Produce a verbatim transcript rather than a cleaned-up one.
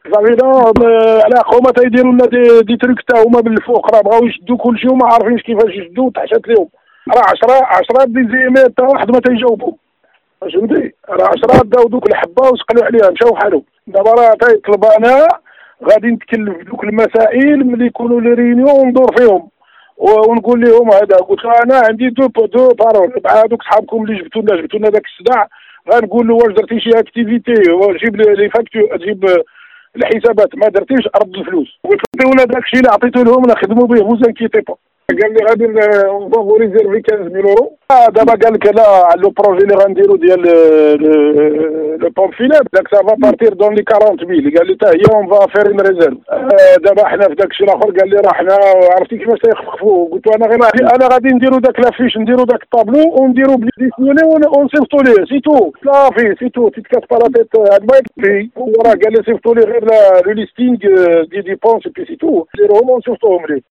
صافي لا على خوما تيديروا لنا دي, دي تريك تا هما بالفوق راه بغاو يشدوا كلشي وما عارفينش كيفاش يشدوا تحشات لهم راه عشرة عشرة دي زيمات تا واحد ما تيجاوبوا فهمتي راه عشرة داو دوك الحبه وسقلوا عليها مشاو بحالهم دابا راه تيطلب انا غادي نتكلم في دوك المسائل ملي يكونوا لي ريونيون وندور فيهم ونقول لهم هذا قلت له انا عندي دو دو بارول مع هذوك صحابكم اللي جبتوا لنا جبتوا لنا داك الصداع غنقول له واش درتي شي اكتيفيتي جيب لي فاكتور تجيب الحسابات ما درتيش رد الفلوس وعطيونا داك الشيء اللي عطيته لهم نخدموا به فوز انكيتي با قال لي غادي نفافوريزي خمسطاش ألف يورو دابا قال لك لا لو بروجي اللي غنديرو ديال لو بومب فيلاب داك سافا بارتير دون لي أربعين ميل قال لي حتى هي اون فا فير اون ريزيرف دابا حنا في داك الشيء الاخر قال لي راه حنا عرفتي كيفاش تيخففوا قلت له انا غير انا غادي نديرو داك لافيش نديرو داك الطابلو ونديرو بلي ديسيوني ونصيفطو ليه سي تو صافي سي تو تيتكاس با لا تيت هاد ما يكفي هو راه قال لي صيفطوا لي غير لو ليستينغ دي ديبونس بي سي تو نديروهم ونصيفطوهم ليه.